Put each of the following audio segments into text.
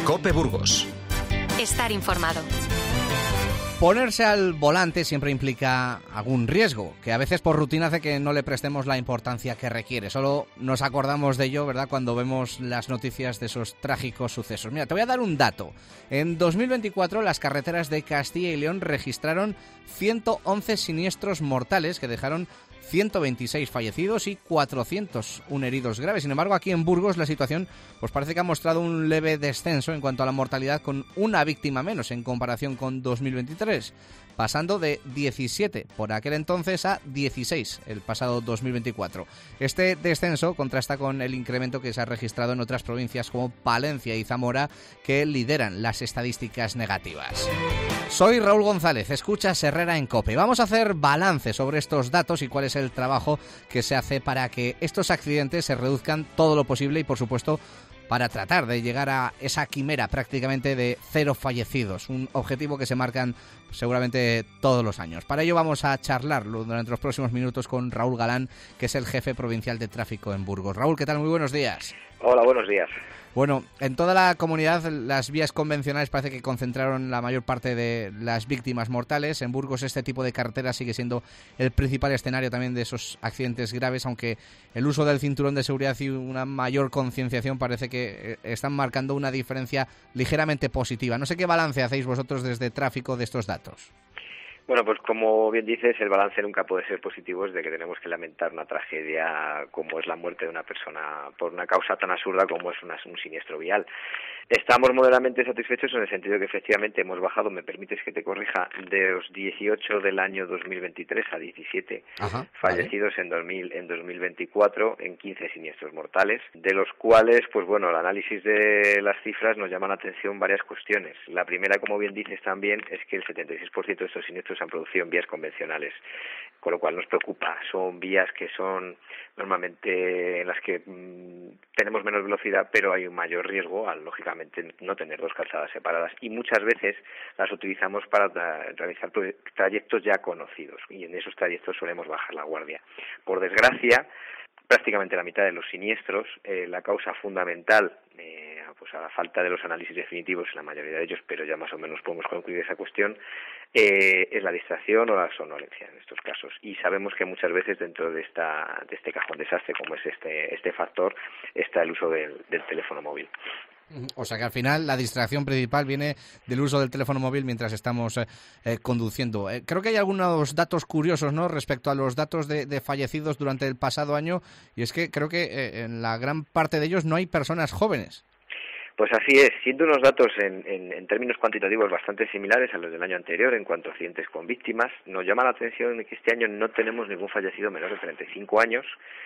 COPE Burgos. Estar informado. Ponerse al volante siempre implica algún riesgo, que a veces por rutina hace que no le prestemos la importancia que requiere. Solo nos acordamos de ello, ¿verdad?, cuando vemos las noticias de esos trágicos sucesos. Mira, te voy a dar un dato. En 2024 las carreteras de Castilla y León registraron 111 siniestros mortales que dejaron 126 fallecidos y 401 heridos graves. Sin embargo, aquí en Burgos la situación pues parece que ha mostrado un leve descenso en cuanto a la mortalidad, con una víctima menos en comparación con 2023, pasando de 17 por aquel entonces a 16 el pasado 2024. Este descenso contrasta con el incremento que se ha registrado en otras provincias como Palencia y Zamora, que lideran las estadísticas negativas. Soy Raúl González, escuchas Herrera en COPE. Vamos a hacer balance sobre estos datos y cuál es el trabajo que se hace para que estos accidentes se reduzcan todo lo posible y, por supuesto, para tratar de llegar a esa quimera prácticamente de 0 fallecidos, un objetivo que se marcan seguramente todos los años. Para ello vamos a charlarlo durante los próximos minutos con Raúl Galán, que es el jefe provincial de tráfico en Burgos. Raúl, ¿qué tal? Muy buenos días. Hola, buenos días. Bueno, en toda la comunidad las vías convencionales parece que concentraron la mayor parte de las víctimas mortales. En Burgos este tipo de carretera sigue siendo el principal escenario también de esos accidentes graves, aunque el uso del cinturón de seguridad y una mayor concienciación parece que están marcando una diferencia ligeramente positiva. No sé qué balance hacéis vosotros desde tráfico de estos datos. Bueno, pues como bien dices, el balance nunca puede ser positivo, es de que tenemos que lamentar una tragedia como es la muerte de una persona por una causa tan absurda como es un siniestro vial. Estamos moderadamente satisfechos en el sentido de que efectivamente hemos bajado, me permites que te corrija, de los 18 del año 2023 a 17 fallecidos en 2024 en 15 siniestros mortales, de los cuales, pues bueno, el análisis de las cifras nos llama la atención varias cuestiones. La primera, como bien dices también, es que el 76% de estos siniestros se han producido en vías convencionales, con lo cual nos preocupa. Son vías que son normalmente en las que tenemos menos velocidad, pero hay un mayor riesgo al, lógicamente, no tener dos calzadas separadas, y muchas veces las utilizamos para realizar trayectos ya conocidos, y en esos trayectos solemos bajar la guardia. Por desgracia, prácticamente la mitad de los siniestros, la causa fundamental, pues a la falta de los análisis definitivos en la mayoría de ellos, pero ya más o menos podemos concluir esa cuestión, es la distracción o la somnolencia en estos casos. Y sabemos que muchas veces dentro de este cajón desastre, como es este factor, está el uso del teléfono móvil. O sea que al final la distracción principal viene del uso del teléfono móvil mientras estamos conduciendo. Creo que hay algunos datos curiosos, ¿no?, respecto a los datos de fallecidos durante el pasado año, y es que creo que en la gran parte de ellos no hay personas jóvenes. Pues así es, siendo unos datos en términos cuantitativos bastante similares a los del año anterior en cuanto a accidentes con víctimas, nos llama la atención que este año no tenemos ningún fallecido menor de 35 años,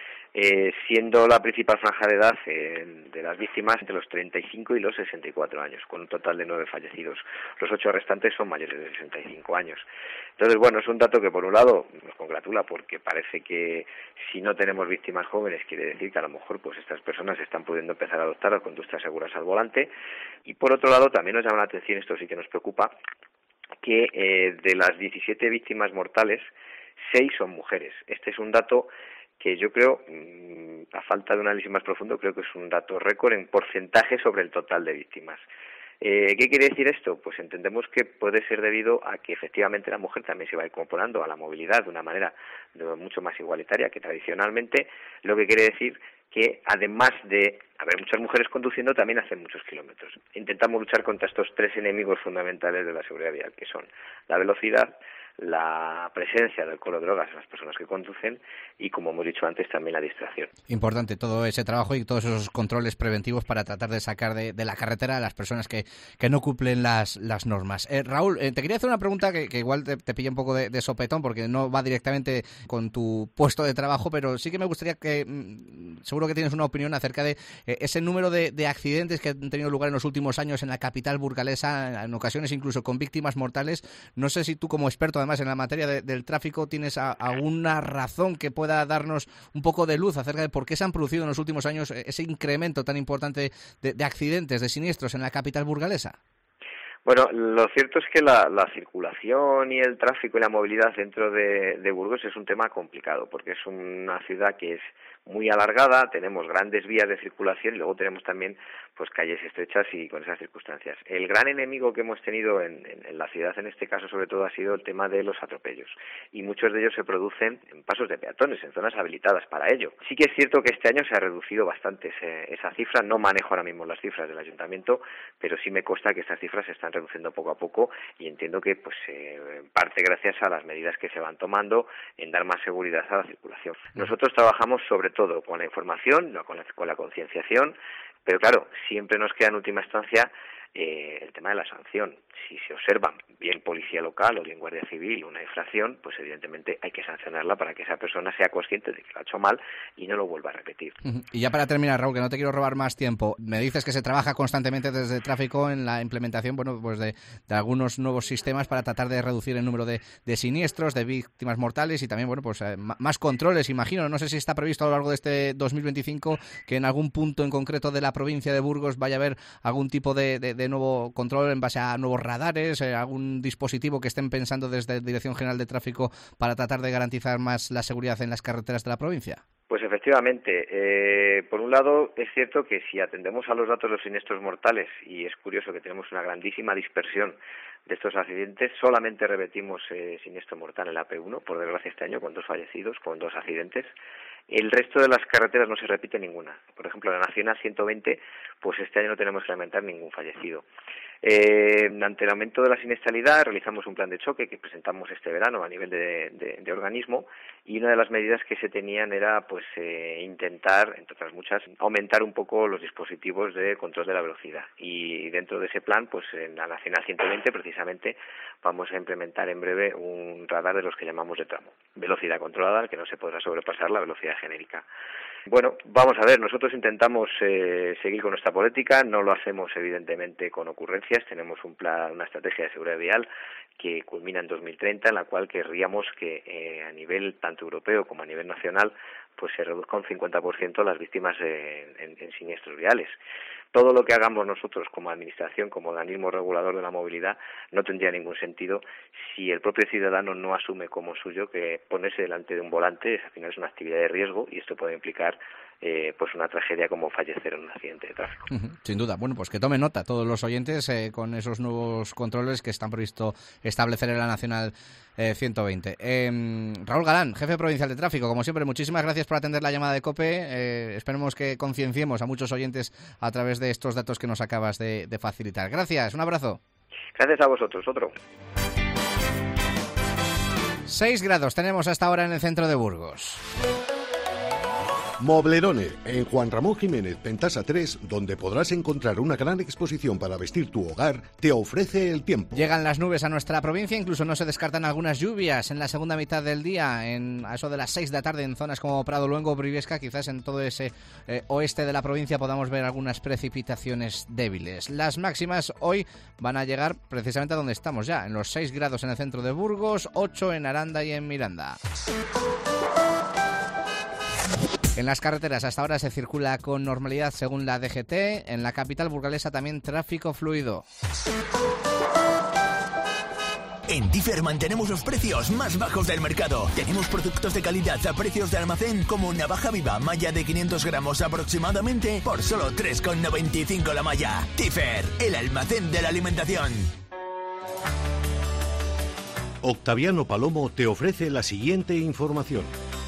siendo la principal franja de edad de las víctimas entre los 35 y los 64 años, con un total de 9 fallecidos. Los 8 restantes son mayores de 65 años. Entonces, bueno, es un dato que por un lado nos congratula, porque parece que si no tenemos víctimas jóvenes quiere decir que a lo mejor pues estas personas están pudiendo empezar a adoptar las conductas seguras al volante, y por otro lado también nos llama la atención, esto sí que nos preocupa, que de las 17 víctimas mortales, 6 son mujeres. Este es un dato que yo creo, a falta de un análisis más profundo, creo que es un dato récord en porcentaje sobre el total de víctimas. ¿Qué quiere decir esto? Pues entendemos que puede ser debido a que efectivamente la mujer también se va incorporando a la movilidad de una manera mucho más igualitaria que tradicionalmente, lo que quiere decir que además de haber muchas mujeres conduciendo, también hacen muchos kilómetros. Intentamos luchar contra estos 3 enemigos fundamentales de la seguridad vial, que son la velocidad, la presencia de alcohol o drogas en las personas que conducen y, como hemos dicho antes, también la distracción. Importante todo ese trabajo y todos esos controles preventivos para tratar de sacar de la carretera a las personas que no cumplen las normas. Raúl, te quería hacer una pregunta que igual te pilla un poco de sopetón, porque no va directamente con tu puesto de trabajo, pero sí que me gustaría que, seguro que tienes una opinión acerca de ese número de accidentes que han tenido lugar en los últimos años en la capital burgalesa, en ocasiones incluso con víctimas mortales. No sé si tú, como experto además en la materia del tráfico, tienes alguna razón que pueda darnos un poco de luz acerca de por qué se han producido en los últimos años ese incremento tan importante de accidentes, de siniestros en la capital burgalesa. Bueno, lo cierto es que la circulación y el tráfico y la movilidad dentro de Burgos es un tema complicado, porque es una ciudad que es muy alargada, tenemos grandes vías de circulación y luego tenemos también pues calles estrechas y con esas circunstancias. El gran enemigo que hemos tenido en la ciudad en este caso sobre todo ha sido el tema de los atropellos, y muchos de ellos se producen en pasos de peatones, en zonas habilitadas para ello. Sí que es cierto que este año se ha reducido bastante esa cifra, no manejo ahora mismo las cifras del ayuntamiento, pero sí me consta que estas cifras se están reduciendo poco a poco, y entiendo que pues en parte gracias a las medidas que se van tomando en dar más seguridad a la circulación. Nosotros trabajamos sobre todo con la información, con la concienciación, pero claro, siempre nos queda en última instancia el tema de la sanción. Si se observa bien policía local o bien guardia civil una infracción, pues evidentemente hay que sancionarla para que esa persona sea consciente de que lo ha hecho mal y no lo vuelva a repetir. Y ya para terminar, Raúl, que no te quiero robar más tiempo, me dices que se trabaja constantemente desde tráfico en la implementación, bueno, pues de algunos nuevos sistemas para tratar de reducir el número de siniestros, de víctimas mortales y también, bueno, pues más controles, imagino. No sé si está previsto a lo largo de este 2025 que en algún punto en concreto de la provincia de Burgos vaya a haber algún tipo de nuevo control en base a nuevos radares, algún dispositivo que estén pensando desde la Dirección General de Tráfico para tratar de garantizar más la seguridad en las carreteras de la provincia. Pues efectivamente, por un lado es cierto que si atendemos a los datos de los siniestros mortales, y es curioso que tenemos una grandísima dispersión de estos accidentes, solamente repetimos siniestro mortal en la P1, por desgracia este año, con 2 fallecidos, con 2 accidentes. El resto de las carreteras no se repite ninguna. Por ejemplo, la Nacional 120, pues este año no tenemos que lamentar ningún fallecido. Ante el aumento de la siniestralidad realizamos un plan de choque que presentamos este verano a nivel de organismo, y una de las medidas que se tenían era pues intentar, entre otras muchas, aumentar un poco los dispositivos de control de la velocidad, y dentro de ese plan pues en la Nacional 120 precisamente vamos a implementar en breve un radar de los que llamamos de tramo, velocidad controlada, que no se podrá sobrepasar la velocidad genérica. Bueno, vamos a ver, nosotros intentamos seguir con nuestra política, no lo hacemos evidentemente con ocurrencias, tenemos un plan, una estrategia de seguridad vial que culmina en 2030, en la cual querríamos que a nivel tanto europeo como a nivel nacional pues se reduzca un 50% las víctimas en siniestros viales. Todo lo que hagamos nosotros como administración, como organismo regulador de la movilidad, no tendría ningún sentido si el propio ciudadano no asume como suyo que ponerse delante de un volante al final es una actividad de riesgo, y esto puede implicar pues una tragedia como fallecer en un accidente de tráfico. Sin duda. Bueno, pues que tomen nota todos los oyentes con esos nuevos controles que están previsto establecer en la Nacional 120. Raúl Galán, jefe provincial de tráfico, como siempre, muchísimas gracias por atender la llamada de COPE. Esperemos que concienciemos a muchos oyentes a través de estos datos que nos acabas de facilitar. Gracias, un abrazo. Gracias a vosotros, otro. 6 grados tenemos hasta ahora en el centro de Burgos. Moblerone, en Juan Ramón Jiménez, Pentasa 3, donde podrás encontrar una gran exposición para vestir tu hogar, te ofrece el tiempo. Llegan las nubes a nuestra provincia, incluso no se descartan algunas lluvias en la segunda mitad del día, a eso de las 6 de la tarde en zonas como Prado, Luengo, Briviesca, quizás en todo ese oeste de la provincia podamos ver algunas precipitaciones débiles. Las máximas hoy van a llegar precisamente a donde estamos ya, en los 6 grados en el centro de Burgos, 8 en Aranda y en Miranda. En las carreteras hasta ahora se circula con normalidad según la DGT. En la capital burgalesa también tráfico fluido. En Tifer mantenemos los precios más bajos del mercado. Tenemos productos de calidad a precios de almacén como navaja viva, malla de 500 gramos aproximadamente por solo 3,95 la malla. Tifer, el almacén de la alimentación. Octaviano Palomo te ofrece la siguiente información.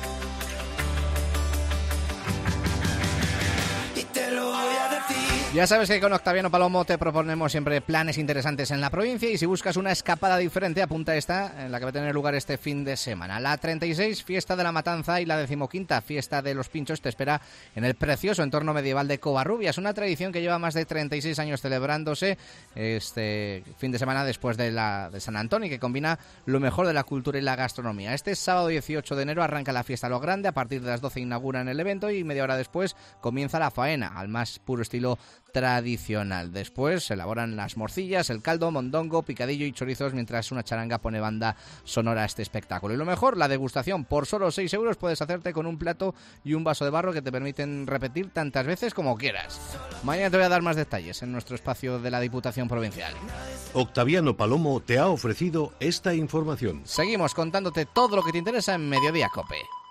Ya sabes que con Octaviano Palomo te proponemos siempre planes interesantes en la provincia, y si buscas una escapada diferente, apunta a esta, en la que va a tener lugar este fin de semana. La 36, Fiesta de la Matanza, y la 15ª, Fiesta de los Pinchos, te espera en el precioso entorno medieval de Covarrubias, una tradición que lleva más de 36 años celebrándose este fin de semana después de San Antonio, y que combina lo mejor de la cultura y la gastronomía. Este sábado 18 de enero arranca la fiesta a lo grande, a partir de las 12 inauguran el evento y media hora después comienza la faena, al más puro estilo tradicional. Después se elaboran las morcillas, el caldo, mondongo, picadillo y chorizos, mientras una charanga pone banda sonora a este espectáculo. Y lo mejor, la degustación. Por solo 6 euros puedes hacerte con un plato y un vaso de barro que te permiten repetir tantas veces como quieras. Mañana te voy a dar más detalles en nuestro espacio de la Diputación Provincial. Octaviano Palomo te ha ofrecido esta información. Seguimos contándote todo lo que te interesa en Mediodía COPE.